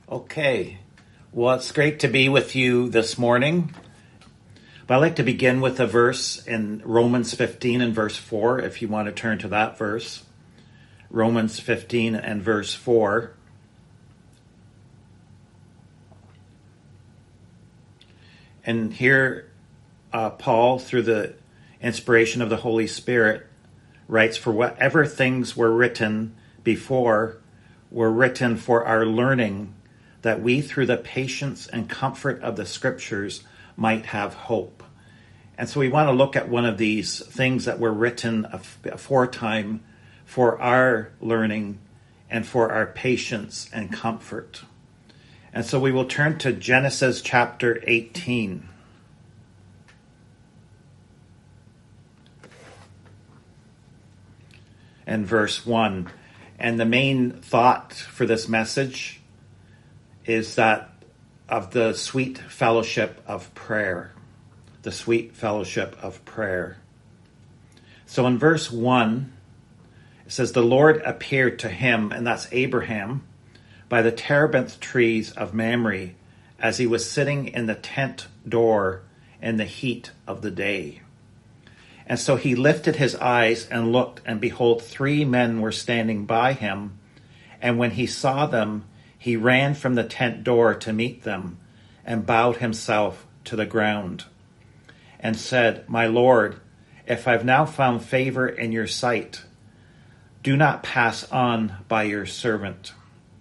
Okay, well, it's great to be with you this morning. But I'd like to begin with a verse in Romans 15 and verse 4, if you want to turn to that verse. Romans 15 and verse 4. And here, Paul, through the inspiration of the Holy Spirit, writes, "For whatever things were written before were written for our learning, that we through the patience and comfort of the Scriptures might have hope." And so we want to look at one of these things that were written aforetime for our learning and for our patience and comfort. And so we will turn to Genesis chapter 18. And verse 1. And the main thought for this message is that of the sweet fellowship of prayer. The sweet fellowship of prayer. So in verse 1, it says, "The Lord appeared to him," and that's Abraham, "by the terebinth trees of Mamre, as he was sitting in the tent door in the heat of the day. And so he lifted his eyes and looked, and behold, 3 men were standing by him. And when he saw them, he ran from the tent door to meet them, and bowed himself to the ground, and said, 'My Lord, if I've now found favor in your sight, do not pass on by your servant.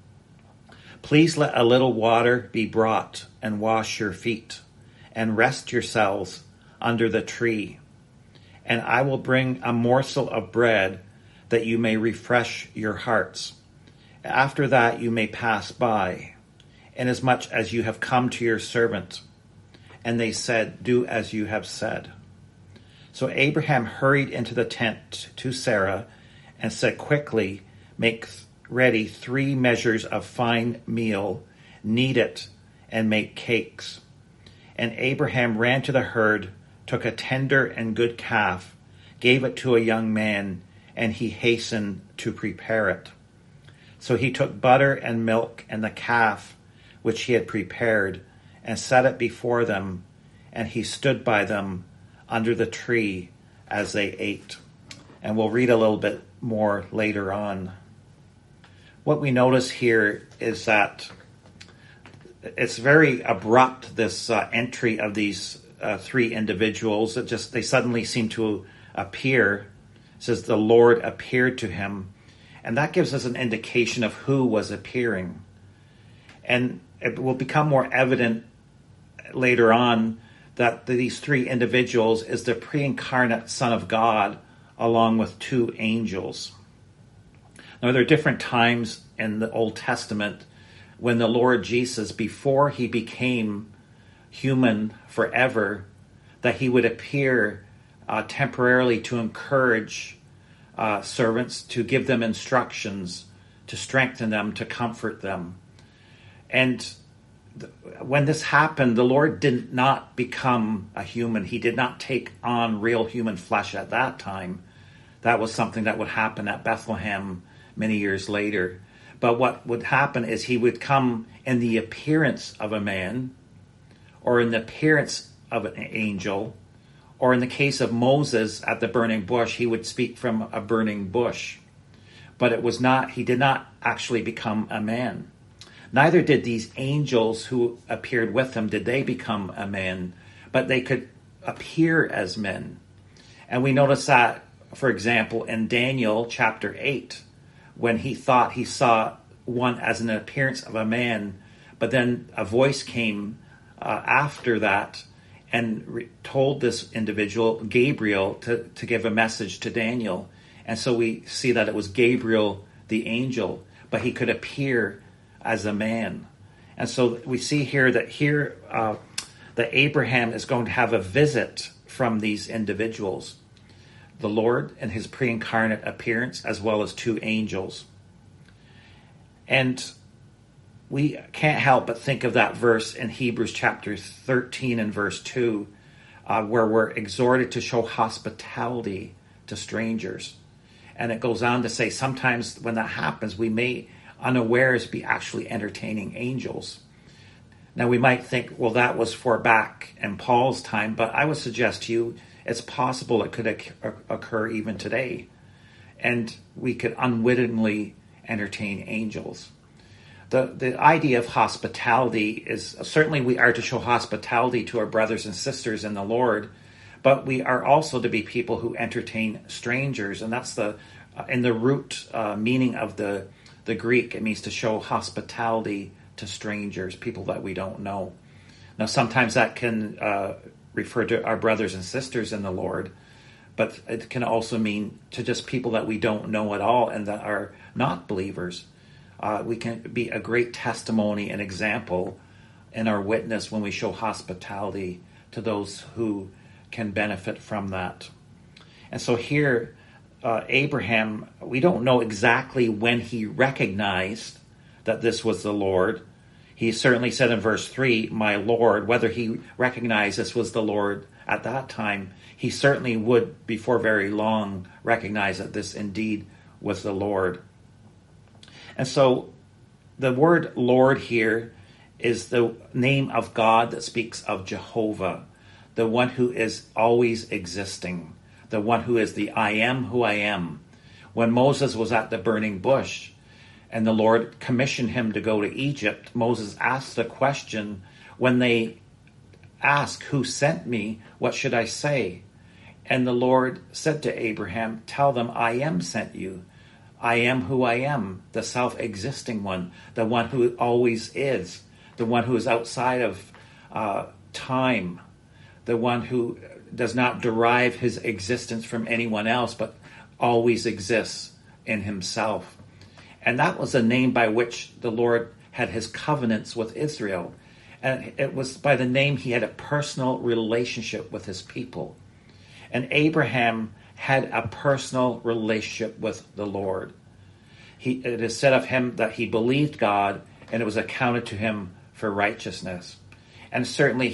Please let a little water be brought, and wash your feet, and rest yourselves under the tree. And I will bring a morsel of bread, that you may refresh your hearts. After that you may pass by, inasmuch as you have come to your servant.' And they said, 'Do as you have said.' So Abraham hurried into the tent to Sarah and said, 'Quickly make ready 3 measures of fine meal, knead it, and make cakes.' And Abraham ran to the herd, took a tender and good calf, gave it to a young man, and he hastened to prepare it. So he took butter and milk and the calf which he had prepared, and set it before them, and he stood by them under the tree as they ate." And we'll read a little bit more later on. What we notice here is that it's very abrupt, this entry of these 3 individuals. They suddenly seem to appear. It says the Lord appeared to him, and that gives us an indication of who was appearing. And it will become more evident later on that these 3 individuals is the pre-incarnate Son of God, along with 2 angels. Now, there are different times in the Old Testament when the Lord Jesus, before he became human forever, that he would appear temporarily to encourage servants, to give them instructions, to strengthen them, to comfort them. And when this happened, the Lord did not become a human. He did not take on real human flesh at that time. That was something that would happen at Bethlehem many years later. But what would happen is he would come in the appearance of a man, or in the appearance of an angel, or in the case of Moses at the burning bush, he would speak from a burning bush. But he did not actually become a man. Neither did these angels who appeared with him, did they become a man, but they could appear as men. And we notice that, for example, in Daniel chapter 8, when he thought he saw one as an appearance of a man, but then a voice came after that and told this individual, Gabriel, to give a message to Daniel. And so we see that it was Gabriel, the angel, but he could appear as a man. And so we see here that Abraham is going to have a visit from these individuals, the Lord in his pre-incarnate appearance, as well as 2 angels. And we can't help but think of that verse in Hebrews chapter 13 and verse 2, where we're exhorted to show hospitality to strangers. And it goes on to say sometimes when that happens, we may unawares be actually entertaining angels. Now we might think, well, that was for back in Paul's time, but I would suggest to you it's possible it could occur even today. And we could unwittingly entertain angels. The idea of hospitality is certainly we are to show hospitality to our brothers and sisters in the Lord, but we are also to be people who entertain strangers, and that's in the root meaning of the Greek. It means to show hospitality to strangers, people that we don't know. Now, sometimes that can refer to our brothers and sisters in the Lord, but it can also mean to just people that we don't know at all and that are not believers. We can be a great testimony and example in our witness when we show hospitality to those who can benefit from that. And so here, Abraham, we don't know exactly when he recognized that this was the Lord. He certainly said in verse 3, my Lord. Whether he recognized this was the Lord at that time, he certainly would, before very long, recognize that this indeed was the Lord. And so the word Lord here is the name of God that speaks of Jehovah, the one who is always existing, the one who is the I am who I am. When Moses was at the burning bush and the Lord commissioned him to go to Egypt, Moses asked the question, when they ask, who sent me, what should I say? And the Lord said to Abraham, tell them I am sent you. I am who I am, the self-existing one, the one who always is, the one who is outside of time, the one who does not derive his existence from anyone else, but always exists in himself. And that was a name by which the Lord had his covenants with Israel. And it was by the name he had a personal relationship with his people. And Abraham had a personal relationship with the Lord. It is said of him that he believed God and it was accounted to him for righteousness. And certainly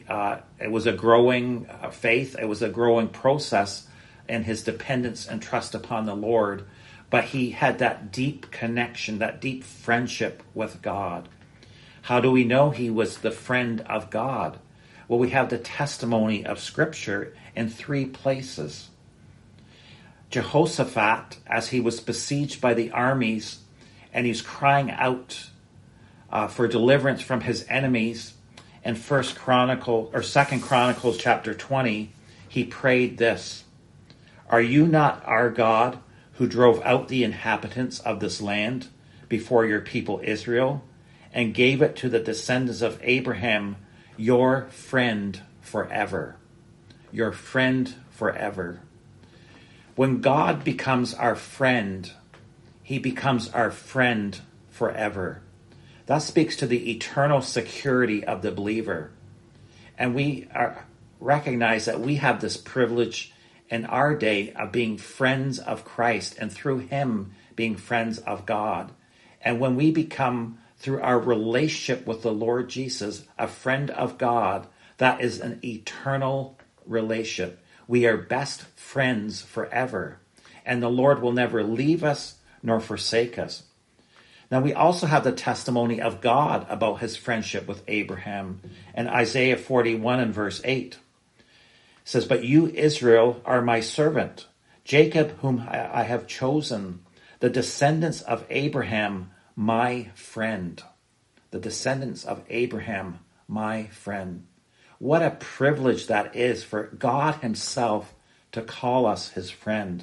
it was a growing faith, it was a growing process in his dependence and trust upon the Lord. But he had that deep connection, that deep friendship with God. How do we know he was the friend of God? Well, we have the testimony of Scripture in 3 places. Jehoshaphat, as he was besieged by the armies and he's crying out for deliverance from his enemies, in 2 Chronicles chapter 20, he prayed this, are you not our God who drove out the inhabitants of this land before your people Israel and gave it to the descendants of Abraham, your friend forever? Your friend forever. When God becomes our friend, he becomes our friend forever. That speaks to the eternal security of the believer. And we recognize that we have this privilege in our day of being friends of Christ and through him being friends of God. And when we become, through our relationship with the Lord Jesus, a friend of God, that is an eternal relationship. We are best friends forever. And the Lord will never leave us nor forsake us. Now we also have the testimony of God about his friendship with Abraham. In Isaiah 41 and verse 8, it says, but you, Israel, are my servant, Jacob, whom I have chosen, the descendants of Abraham, my friend. The descendants of Abraham, my friend. What a privilege that is for God himself to call us his friend.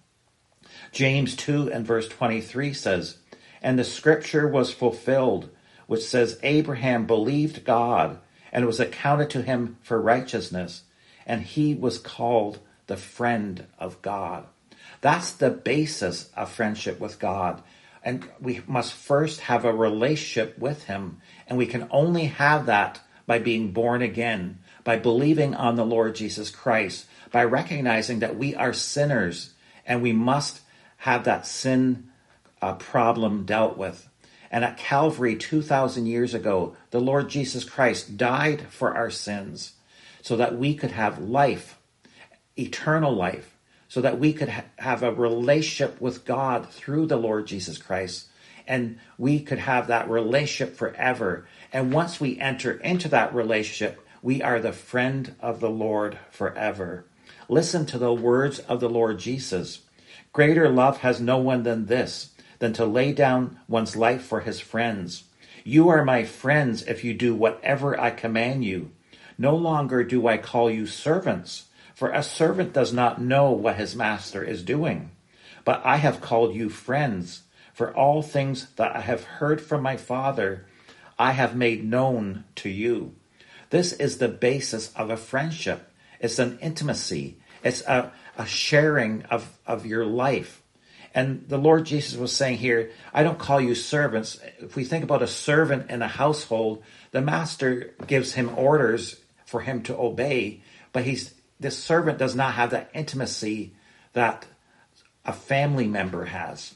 James 2 and verse 23 says, and the scripture was fulfilled, which says, Abraham believed God, and it was accounted to him for righteousness, and he was called the friend of God. That's the basis of friendship with God. And we must first have a relationship with him, and we can only have that by being born again, by believing on the Lord Jesus Christ, by recognizing that we are sinners and we must have that sin problem dealt with. And at Calvary 2,000 years ago, the Lord Jesus Christ died for our sins so that we could have life, eternal life, so that we could have a relationship with God through the Lord Jesus Christ. and we could have that relationship forever. And once we enter into that relationship, we are the friend of the Lord forever. Listen to the words of the Lord Jesus. Greater love has no one than this, than to lay down one's life for his friends. You are my friends if you do whatever I command you. No longer do I call you servants, for a servant does not know what his master is doing. But I have called you friends, for all things that I have heard from my Father, I have made known to you. This is the basis of a friendship. It's an intimacy. It's a sharing of your life. And the Lord Jesus was saying here, I don't call you servants. If we think about a servant in a household, the master gives him orders for him to obey, but this servant does not have that intimacy that a family member has.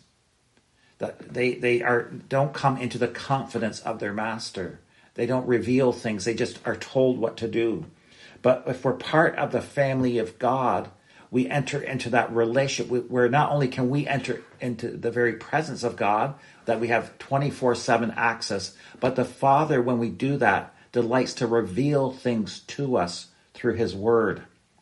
That they don't come into the confidence of their master. They don't reveal things. They just are told what to do. But if we're part of the family of God, we enter into that relationship where not only can we enter into the very presence of God, that we have 24/7 access, but the Father, when we do that, delights to reveal things to us through his word.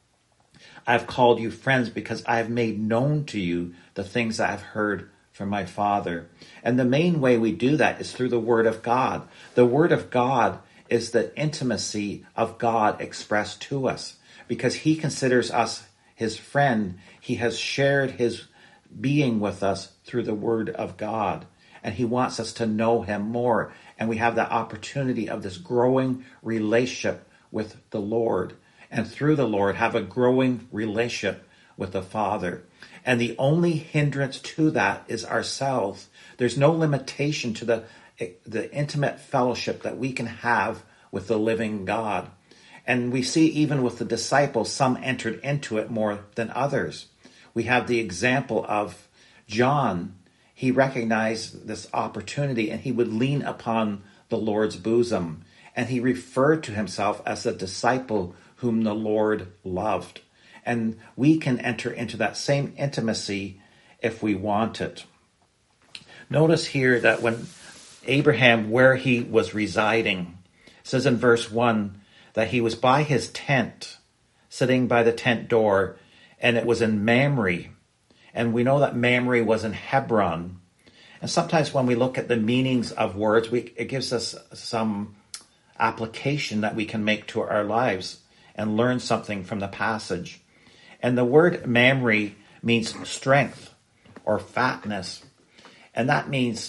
I've called you friends because I have made known to you the things that I've heard from my Father. And the main way we do that is through the Word of God. The Word of God is the intimacy of God expressed to us. Because he considers us his friend, he has shared his being with us through the Word of God. And he wants us to know him more. And we have the opportunity of this growing relationship with the Lord. And through the Lord, have a growing relationship with the Father. And the only hindrance to that is ourselves. There's no limitation to the intimate fellowship that we can have with the living God. And we see even with the disciples, some entered into it more than others. We have the example of John. He recognized this opportunity and he would lean upon the Lord's bosom. And he referred to himself as a disciple whom the Lord loved. And we can enter into that same intimacy if we want it. Notice here that when Abraham, where he was residing, it says in verse 1 that he was by his tent, sitting by the tent door, and it was in Mamre. And we know that Mamre was in Hebron. And sometimes when we look at the meanings of words, it gives us some application that we can make to our lives and learn something from the passage. And the word Mamre means strength or fatness. And that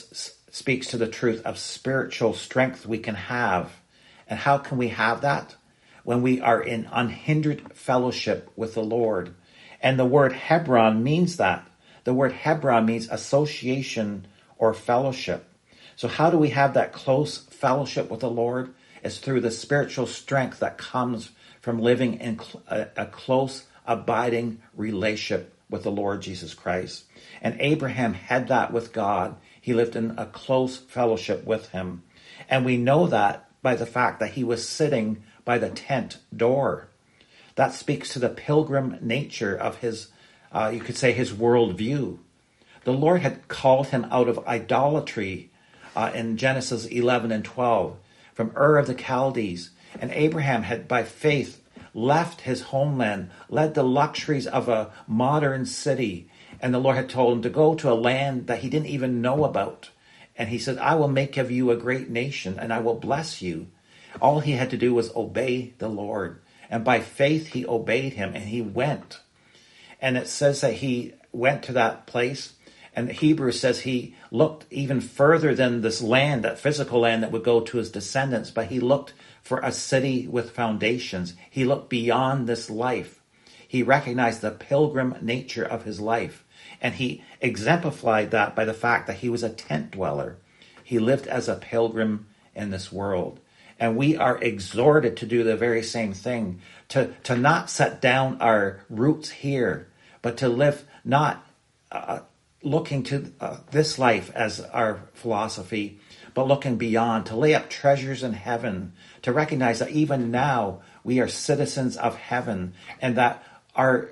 speaks to the truth of spiritual strength we can have. And how can we have that? When we are in unhindered fellowship with the Lord. And the word Hebron means that. The word Hebron means association or fellowship. So how do we have that close fellowship with the Lord? It's through the spiritual strength that comes from living in a close, abiding relationship with the Lord Jesus Christ. And Abraham had that with God. He lived in a close fellowship with him. And we know that by the fact that he was sitting by the tent door. That speaks to the pilgrim nature of his, you could say, his worldview. The Lord had called him out of idolatry in Genesis 11 and 12, from Ur of the Chaldees. And Abraham had, by faith, left his homeland, led the luxuries of a modern city. And the Lord had told him to go to a land that he didn't even know about. And he said, I will make of you a great nation, and I will bless you. All he had to do was obey the Lord. And by faith, he obeyed him, and he went. And it says that he went to that place. And Hebrews says he looked even further than this land, that physical land that would go to his descendants, but he looked for a city with foundations. He looked beyond this life. He recognized the pilgrim nature of his life. And he exemplified that by the fact that he was a tent dweller. He lived as a pilgrim in this world. And we are exhorted to do the very same thing, to not set down our roots here, but to live not looking to this life as our philosophy, but looking beyond, to lay up treasures in heaven, to recognize that even now we are citizens of heaven, and that our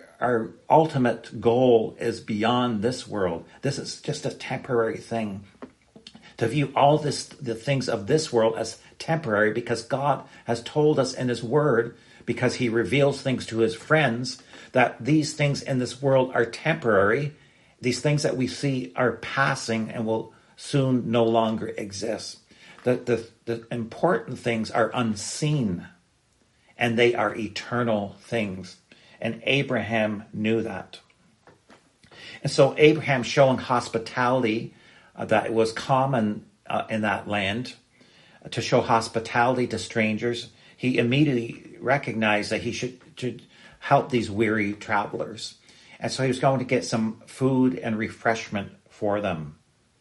ultimate goal is beyond this world. This is just a temporary thing. to view all the things of this world as temporary, because God has told us in his word, because he reveals things to his friends, that these things in this world are temporary. These things that we see are passing and will soon no longer exist. The important things are unseen, and they are eternal things. And Abraham knew that. And so Abraham, showing hospitality that was common in that land, to show hospitality to strangers, he immediately recognized that he should help these weary travelers. And so he was going to get some food and refreshment for them.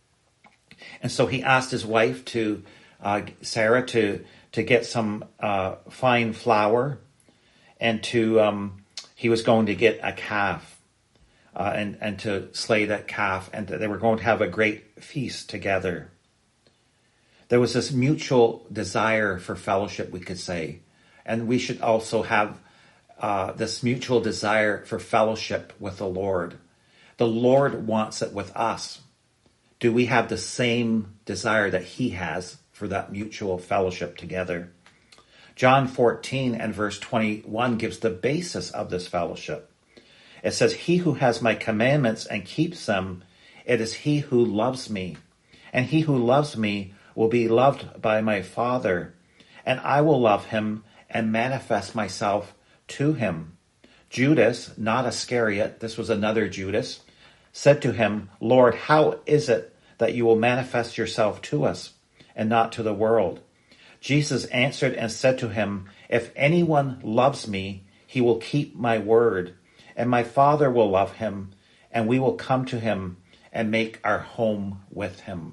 And so he asked his wife, Sarah, to get some fine flour, and he was going to get a calf. And to slay that calf, and they were going to have a great feast together. There was this mutual desire for fellowship, we could say, and we should also have this mutual desire for fellowship with the Lord. The Lord wants it with us. Do we have the same desire that he has for that mutual fellowship together? John 14 and verse 21 gives the basis of this fellowship. It says, "He who has my commandments and keeps them, it is he who loves me. And he who loves me will be loved by my Father. And I will love him and manifest myself to him." Judas, not Iscariot, this was another Judas, said to him, "Lord, how is it that you will manifest yourself to us and not to the world?" Jesus answered and said to him, "If anyone loves me, he will keep my word. And my Father will love him, and we will come to him and make our home with him."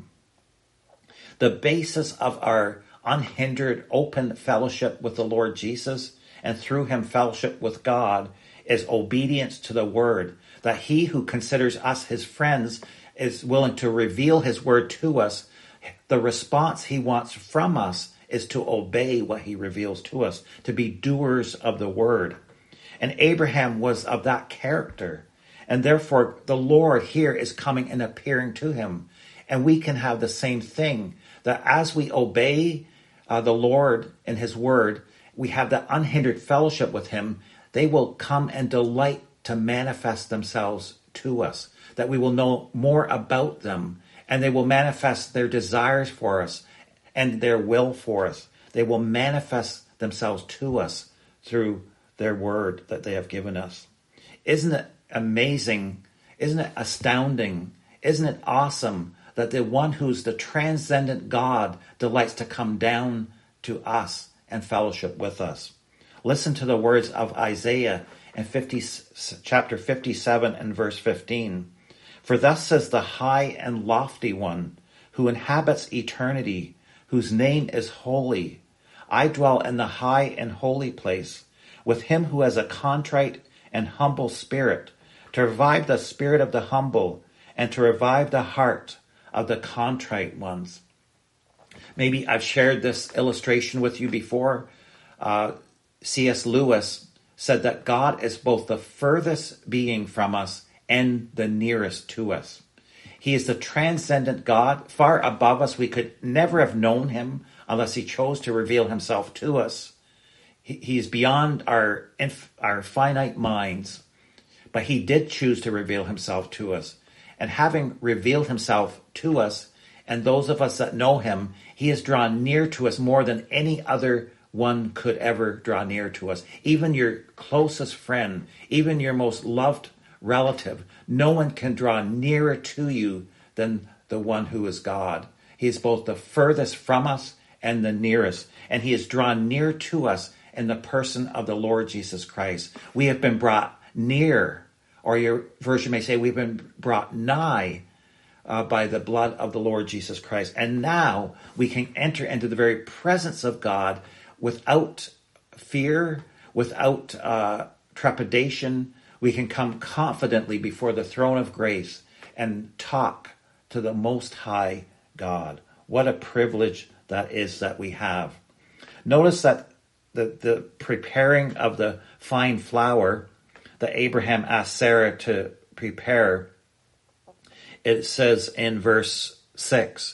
The basis of our unhindered, open fellowship with the Lord Jesus, and through him fellowship with God, is obedience to the word. That he who considers us his friends is willing to reveal his word to us. The response he wants from us is to obey what he reveals to us, to be doers of the word. And Abraham was of that character. And therefore, the Lord here is coming and appearing to him. And we can have the same thing, that as we obey the Lord and his word, we have that unhindered fellowship with him. They will come and delight to manifest themselves to us, that we will know more about them, and they will manifest their desires for us and their will for us. They will manifest themselves to us through their word that they have given us. Isn't it amazing? Isn't it astounding? Isn't it awesome that the one who's the transcendent God delights to come down to us and fellowship with us? Listen to the words of Isaiah in chapter 57 and verse 15. "For thus says the high and lofty one, who inhabits eternity, whose name is holy. I dwell in the high and holy place, with him who has a contrite and humble spirit, to revive the spirit of the humble, and to revive the heart of the contrite ones." Maybe I've shared this illustration with you before. C.S. Lewis said that God is both the furthest being from us and the nearest to us. He is the transcendent God, far above us. We could never have known him unless he chose to reveal himself to us. He is beyond our finite minds, but he did choose to reveal himself to us. And having revealed himself to us, and those of us that know him, he has drawn near to us more than any other one could ever draw near to us. Even your closest friend, even your most loved relative, no one can draw nearer to you than the one who is God. He is both the furthest from us and the nearest, and he is drawn near to us in the person of the Lord Jesus Christ. We have been brought near, or your version may say we've been brought nigh by the blood of the Lord Jesus Christ. And now we can enter into the very presence of God without fear, without trepidation. We can come confidently before the throne of grace and talk to the Most High God. What a privilege that is that we have. Notice that the preparing of the fine flour that Abraham asked Sarah to prepare, it says in verse 6,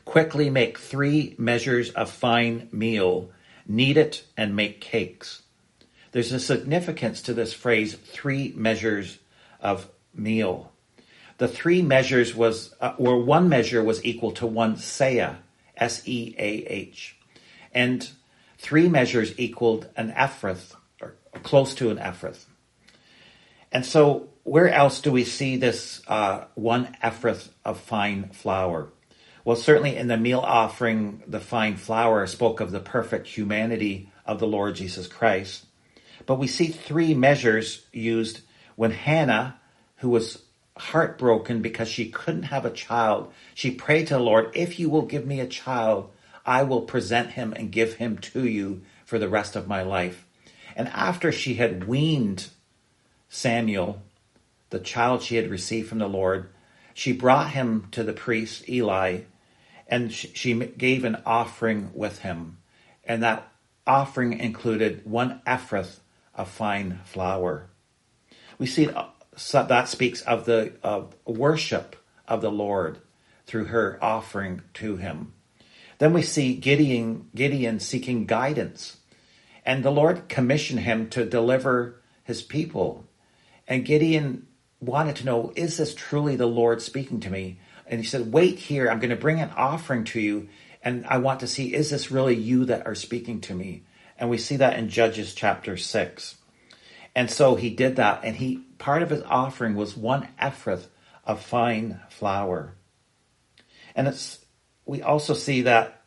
Quickly make 3 measures of fine meal, knead it, and make cakes. There's a significance to this phrase, 3 measures of meal. The 3 measures was, or 1 measure was equal to 1 seah, S-E-A-H. And 3 measures equaled an ephrath, or close to an ephrath. And so where else do we see this 1 ephrath of fine flour? Well, certainly in the meal offering, the fine flour spoke of the perfect humanity of the Lord Jesus Christ. But we see 3 measures used when Hannah, who was heartbroken because she couldn't have a child, she prayed to the Lord, if you will give me a child, I will present him and give him to you for the rest of my life. And after she had weaned Samuel, the child she had received from the Lord, she brought him to the priest Eli, and she gave an offering with him. And that offering included 1 ephrath of fine flour. We see that speaks of the worship of the Lord through her offering to him. Then we see Gideon seeking guidance. And the Lord commissioned him to deliver his people. And Gideon wanted to know, is this truly the Lord speaking to me? And he said, wait here, I'm going to bring an offering to you. And I want to see, is this really you that are speaking to me? And we see that in Judges chapter 6. And so he did that. And part of his offering was 1 ephrath of fine flour. And we also see that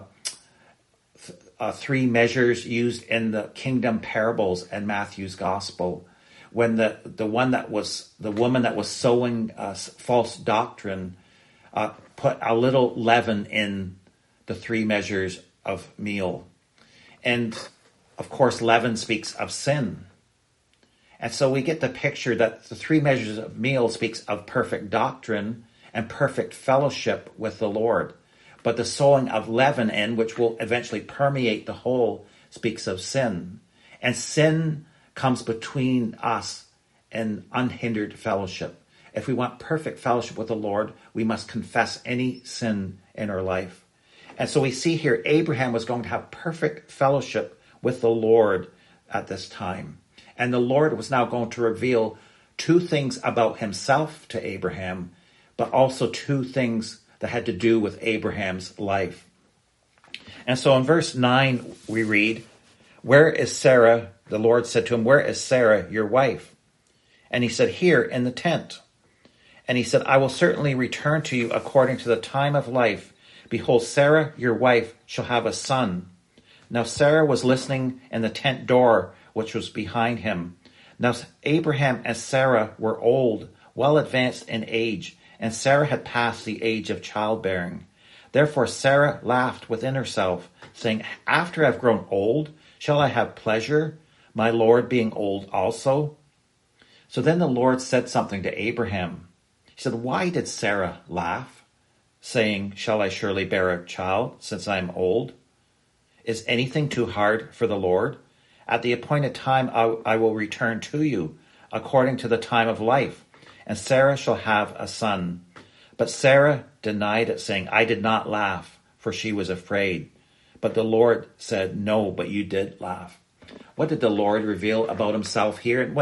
3 measures used in the kingdom parables in Matthew's gospel. When the woman that was sowing false doctrine put a little leaven in the 3 measures of meal. And of course, leaven speaks of sin. And so we get the picture that the 3 measures of meal speaks of perfect doctrine and perfect fellowship with the Lord. But the sowing of leaven in, which will eventually permeate the whole, speaks of sin. And sin comes between us and unhindered fellowship. If we want perfect fellowship with the Lord, we must confess any sin in our life. And so we see here Abraham was going to have perfect fellowship with the Lord at this time. And the Lord was now going to reveal 2 things about himself to Abraham, but also 2 things that had to do with Abraham's life. And so in verse 9 we read, where is Sarah? The Lord said to him, where is Sarah, your wife? And he said, here in the tent. And he said, I will certainly return to you according to the time of life. Behold, Sarah, your wife, shall have a son. Now Sarah was listening in the tent door, which was behind him. Now Abraham and Sarah were old, well advanced in age, and Sarah had passed the age of childbearing. Therefore Sarah laughed within herself, saying, after I have grown old, shall I have pleasure, my Lord being old also? So then the Lord said something to Abraham. He said, why did Sarah laugh, saying, shall I surely bear a child, since I am old? Is anything too hard for the Lord? At the appointed time I will return to you, according to the time of life, and Sarah shall have a son. But Sarah denied it, saying, I did not laugh, for she was afraid. But the Lord said, no, but you did laugh. What did the Lord reveal about himself here?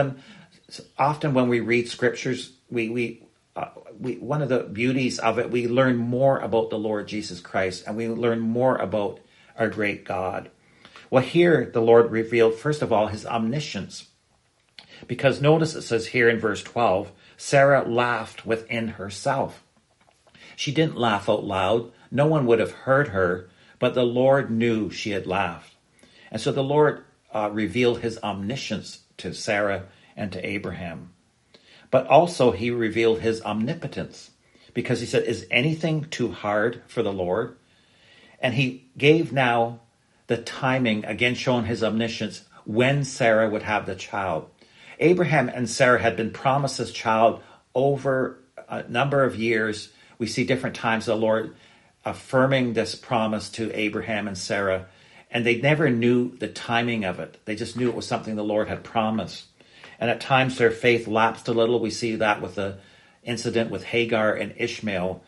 Often when we read scriptures, we one of the beauties of it, we learn more about the Lord Jesus Christ, and we learn more about our great God. Well, here the Lord revealed, first of all, his omniscience. Because notice it says here in verse 12, Sarah laughed within herself. She didn't laugh out loud. No one would have heard her, but the Lord knew she had laughed. And so the Lord revealed his omniscience to Sarah and to Abraham. But also he revealed his omnipotence, because he said, is anything too hard for the Lord? And he gave now the timing, again showing his omniscience, when Sarah would have the child. Abraham and Sarah had been promised this child over a number of years. We see different times the Lord affirming this promise to Abraham and Sarah, and they never knew the timing of it. They just knew it was something the Lord had promised. And at times their faith lapsed a little. We see that with the incident with Hagar and Ishmael.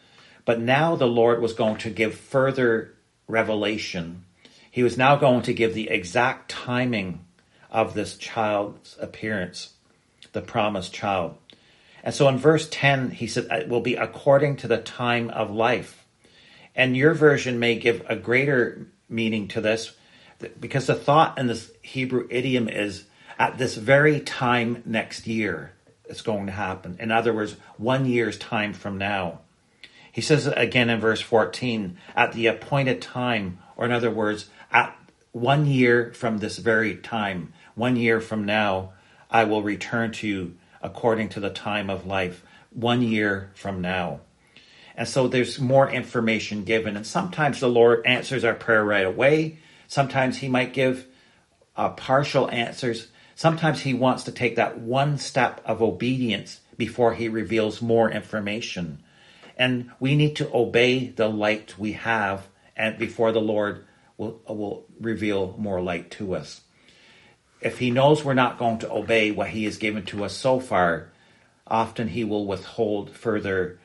But now the Lord was going to give further revelation. He was now going to give the exact timing of this child's appearance, the promised child. And so in verse 10, he said, it will be according to the time of life. And your version may give a greater meaning to this, because the thought in this Hebrew idiom is at this very time next year it's going to happen. In other words, 1 year's time from now. He says it again in verse 14, at the appointed time, or in other words, at 1 year from this very time, 1 year from now, I will return to you according to the time of life, 1 year from now. And so there's more information given. And sometimes the Lord answers our prayer right away. Sometimes he might give partial answers. Sometimes he wants to take that one step of obedience before he reveals more information. And we need to obey the light we have, and before the Lord will reveal more light to us. If he knows we're not going to obey what he has given to us so far, often he will withhold further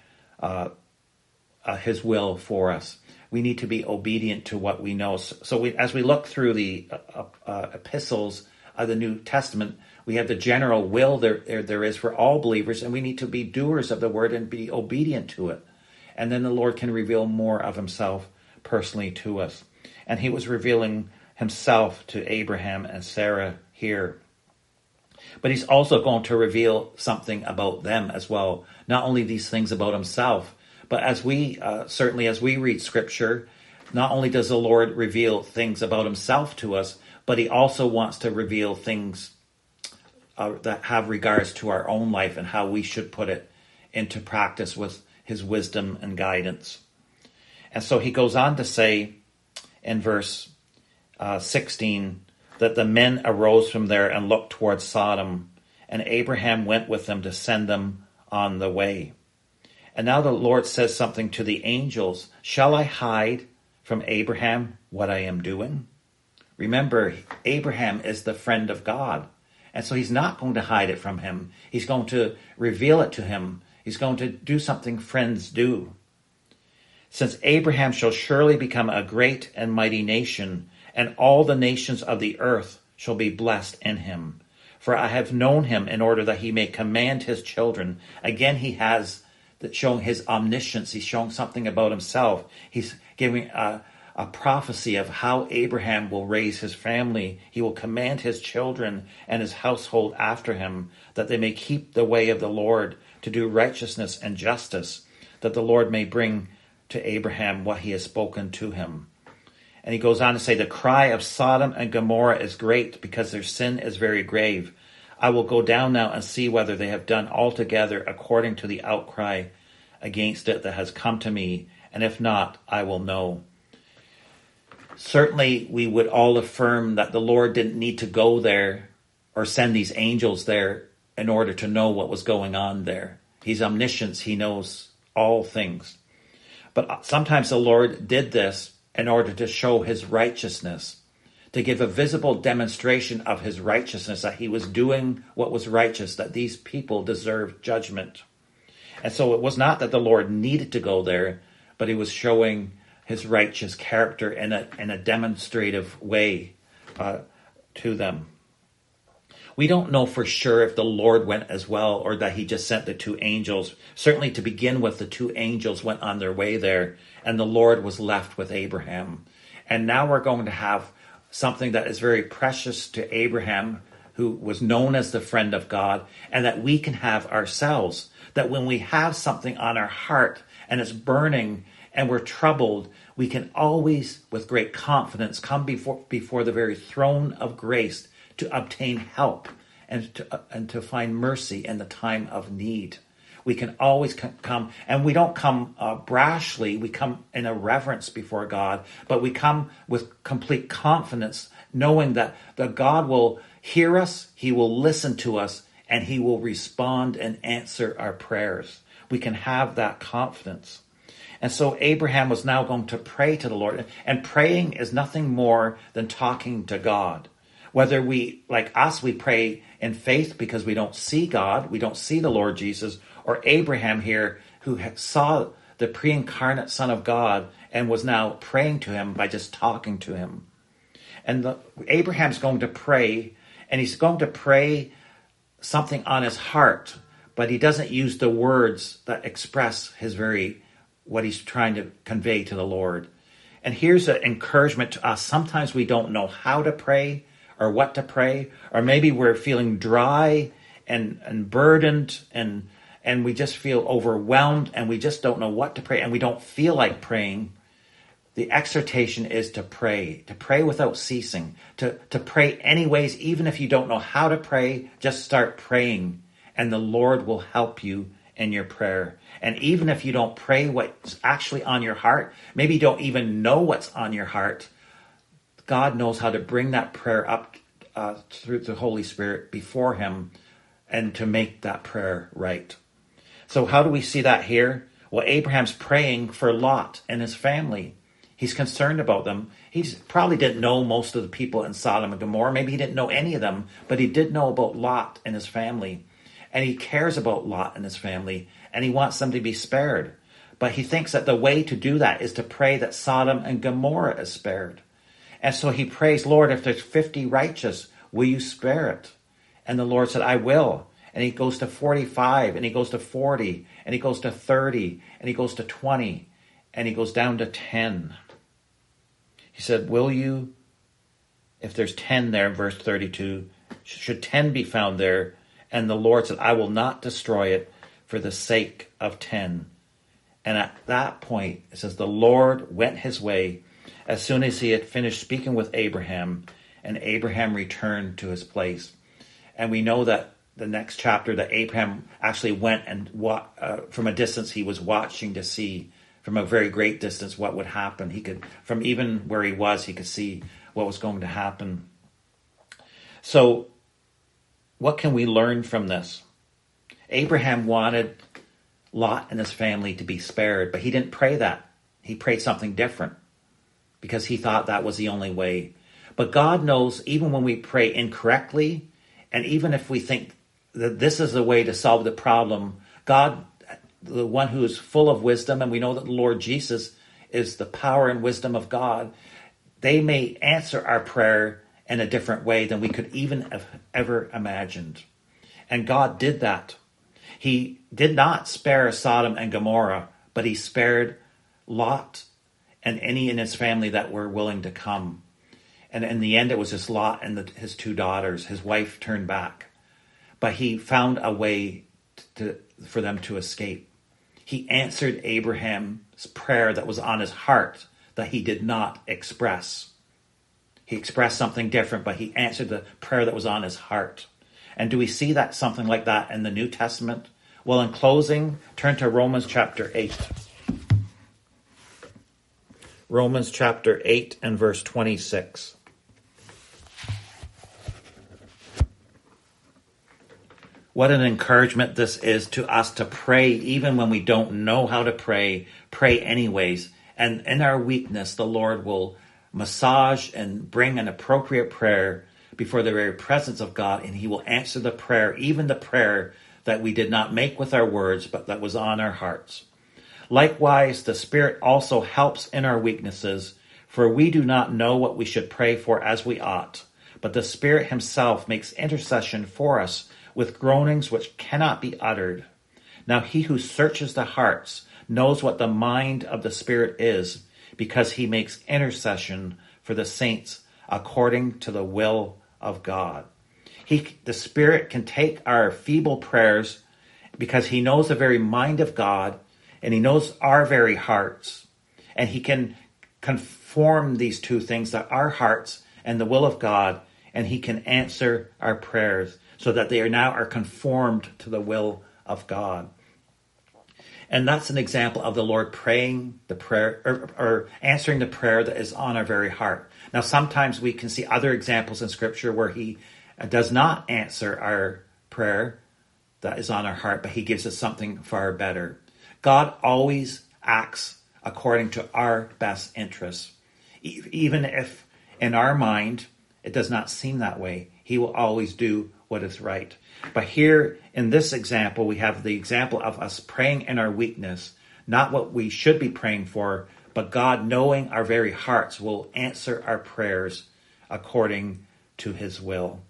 his will for us. We need to be obedient to what we know. So as we look through the epistles of the New Testament, we have the general will there is for all believers, and we need to be doers of the word and be obedient to it. And then the Lord can reveal more of himself personally to us. And he was revealing himself to Abraham and Sarah here. But he's also going to reveal something about them as well. Not only these things about himself, but as we, certainly as we read scripture, not only does the Lord reveal things about himself to us, but he also wants to reveal things that have regards to our own life and how we should put it into practice with his wisdom and guidance. And so he goes on to say in verse 16 that the men arose from there and looked towards Sodom, and Abraham went with them to send them on the way. And now the Lord says something to the angels. Shall I hide from Abraham what I am doing? Remember, Abraham is the friend of God. And so he's not going to hide it from him. He's going to reveal it to him. He's going to do something friends do. Since Abraham shall surely become a great and mighty nation, and all the nations of the earth shall be blessed in him. For I have known him in order that he may command his children. Again, he has showing his omniscience. He's showing something about himself. He's giving a prophecy of how Abraham will raise his family. He will command his children and his household after him, that they may keep the way of the Lord, to do righteousness and justice, that the Lord may bring to Abraham what he has spoken to him. And he goes on to say, the cry of Sodom and Gomorrah is great, because their sin is very grave. I will go down now and see whether they have done altogether according to the outcry against it that has come to me, and if not, I will know. Certainly, we would all affirm that the Lord didn't need to go there or send these angels there in order to know what was going on there. He's omniscient. He knows all things. But sometimes the Lord did this in order to show his righteousness, to give a visible demonstration of his righteousness, that he was doing what was righteous, that these people deserved judgment. And so it was not that the Lord needed to go there, but he was showing his righteous character in a demonstrative way to them. We don't know for sure if the Lord went as well, or that he just sent the two angels. Certainly to begin with, the two angels went on their way there, and the Lord was left with Abraham. And now we're going to have something that is very precious to Abraham, who was known as the friend of God, and that we can have ourselves. That when we have something on our heart and it's burning and we're troubled, we can always, with great confidence, come before the very throne of grace to obtain help and to find mercy in the time of need. We can always come, and we don't come brashly. We come in a reverence before God, but we come with complete confidence, knowing that God will hear us, he will listen to us, and he will respond and answer our prayers. We can have that confidence. And so Abraham was now going to pray to the Lord. And praying is nothing more than talking to God. Whether we, like us, we pray in faith because we don't see God, we don't see the Lord Jesus, or Abraham here, who saw the pre-incarnate Son of God and was now praying to him by just talking to him. And Abraham's going to pray, and he's going to pray something on his heart, but he doesn't use the words that express what he's trying to convey to the Lord. And here's an encouragement to us. Sometimes we don't know how to pray or what to pray, or maybe we're feeling dry and burdened and we just feel overwhelmed and we just don't know what to pray and we don't feel like praying. The exhortation is to pray without ceasing, to pray anyways. Even if you don't know how to pray, just start praying and the Lord will help you in your prayer. And even if you don't pray what's actually on your heart, maybe you don't even know what's on your heart, God knows how to bring that prayer up through the Holy Spirit before him and to make that prayer right. So how do we see that here? Well, Abraham's praying for Lot and his family. He's concerned about them. He probably didn't know most of the people in Sodom and Gomorrah. Maybe he didn't know any of them, but he did know about Lot and his family. And he cares about Lot and his family, and he wants them to be spared. But he thinks that the way to do that is to pray that Sodom and Gomorrah is spared. And so he prays, Lord, if there's 50 righteous, will you spare it? And the Lord said, I will. And he goes to 45, and he goes to 40, and he goes to 30, and he goes to 20, and he goes down to 10. He said, will you, if there's 10 there in verse 32, should 10 be found there? And the Lord said, I will not destroy it for the sake of 10. And at that point, it says, the Lord went his way as soon as he had finished speaking with Abraham, and Abraham returned to his place. And we know that the next chapter that Abraham actually went and from a distance, he was watching to see from a very great distance what would happen. He could, from even where he was, he could see what was going to happen. So what can we learn from this? Abraham wanted Lot and his family to be spared, but he didn't pray that. He prayed something different because he thought that was the only way. But God knows even when we pray incorrectly, and even if we think that this is the way to solve the problem, God, the one who is full of wisdom, and we know that the Lord Jesus is the power and wisdom of God, they may answer our prayer in a different way than we could even have ever imagined. And God did that. He did not spare Sodom and Gomorrah, but he spared Lot and any in his family that were willing to come. And in the end, it was just Lot and his two daughters. His wife turned back. But he found a way for them to escape. He answered Abraham's prayer that was on his heart that he did not express. He expressed something different, but he answered the prayer that was on his heart. And do we see that something like that in the New Testament? Well, in closing, turn to Romans chapter 8. Romans chapter 8 and verse 26. What an encouragement this is to us to pray even when we don't know how to pray anyways. And in our weakness, the Lord will massage and bring an appropriate prayer before the very presence of God, and he will answer the prayer, even the prayer that we did not make with our words, but that was on our hearts. Likewise, the Spirit also helps in our weaknesses, for we do not know what we should pray for as we ought, but the Spirit himself makes intercession for us with groanings which cannot be uttered. Now he who searches the hearts knows what the mind of the Spirit is, because he makes intercession for the saints according to the will of God. The Spirit can take our feeble prayers because he knows the very mind of God, and he knows our very hearts, and he can conform these two things, that our hearts and the will of God, and he can answer our prayers so that they are conformed to the will of God. And that's an example of the Lord praying the prayer or answering the prayer that is on our very heart. Now, sometimes we can see other examples in Scripture where he does not answer our prayer that is on our heart, but he gives us something far better. God always acts according to our best interests. Even if in our mind it does not seem that way, he will always do what is right. But here in this example, we have the example of us praying in our weakness, not what we should be praying for, but God, knowing our very hearts, will answer our prayers according to his will.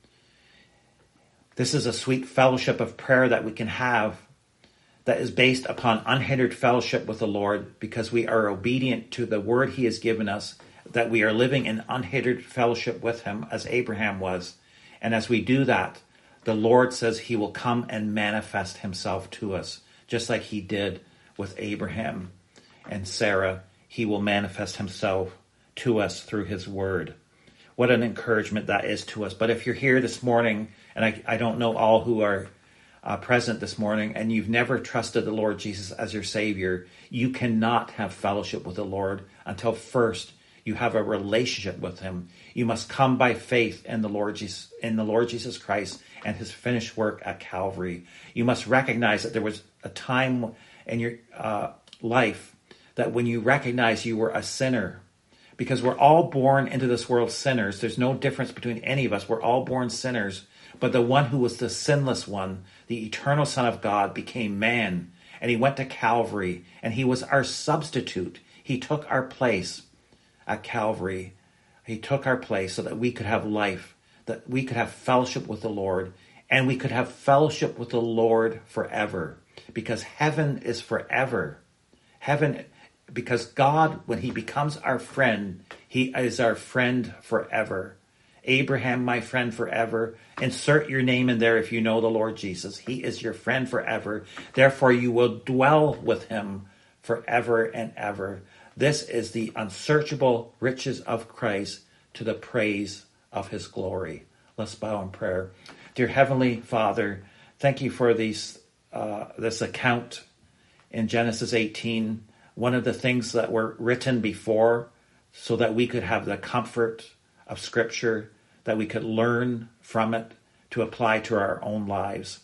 This is a sweet fellowship of prayer that we can have that is based upon unhindered fellowship with the Lord, because we are obedient to the word he has given us, that we are living in unhindered fellowship with him as Abraham was. And as we do that, the Lord says he will come and manifest himself to us, just like he did with Abraham and Sarah. He will manifest himself to us through his word. What an encouragement that is to us. But if you're here this morning, and I don't know all who are present this morning, and you've never trusted the Lord Jesus as your Savior, you cannot have fellowship with the Lord until first you have a relationship with him. You must come by faith in the Lord Jesus Christ and his finished work at Calvary. You must recognize that there was a time in your life that when you recognize you were a sinner, because we're all born into this world sinners. There's no difference between any of us. We're all born sinners. But the one who was the sinless one, the eternal Son of God, became man. And he went to Calvary. And he was our substitute. He took our place at Calvary. He took our place so that we could have life, that we could have fellowship with the Lord. And we could have fellowship with the Lord forever. Because heaven is forever. Heaven, because God, when he becomes our friend, he is our friend forever. Abraham, my friend forever. Insert your name in there if you know the Lord Jesus. He is your friend forever. Therefore, you will dwell with him forever and ever. This is the unsearchable riches of Christ to the praise of his glory. Let's bow in prayer. Dear Heavenly Father, thank you for this account in Genesis 18. One of the things that were written before so that we could have the comfort of Scripture, that we could learn from it to apply to our own lives.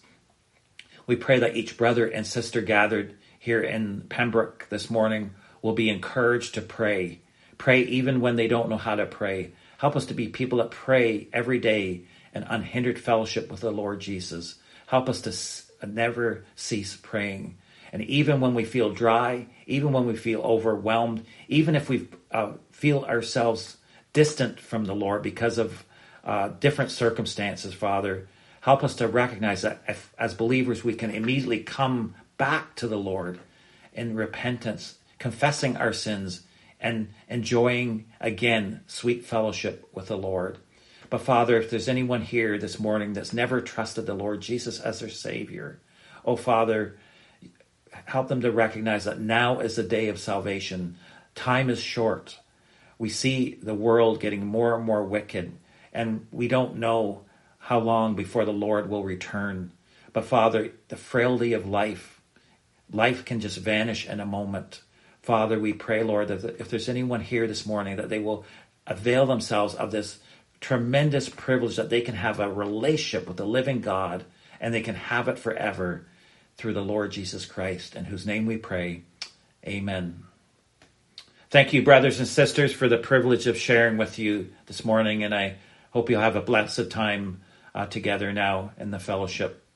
We pray that each brother and sister gathered here in Pembroke this morning will be encouraged to pray. Pray even when they don't know how to pray. Help us to be people that pray every day in unhindered fellowship with the Lord Jesus. Help us to never cease praying. And even when we feel dry, even when we feel overwhelmed, even if we feel ourselves distant from the Lord because of different circumstances, Father, help us to recognize that as believers we can immediately come back to the Lord in repentance, confessing our sins, and enjoying again sweet fellowship with the Lord. But Father, if there's anyone here this morning that's never trusted the Lord Jesus as their Savior, oh Father, help them to recognize that now is the day of salvation. Time is short. We see the world getting more and more wicked, and we don't know how long before the Lord will return. But Father, the frailty of life can just vanish in a moment. Father, we pray, Lord, that if there's anyone here this morning, that they will avail themselves of this tremendous privilege that they can have a relationship with the living God, and they can have it forever through the Lord Jesus Christ, in whose name we pray. Amen. Thank you, brothers and sisters, for the privilege of sharing with you this morning, and I hope you'll have a blessed time together now in the fellowship.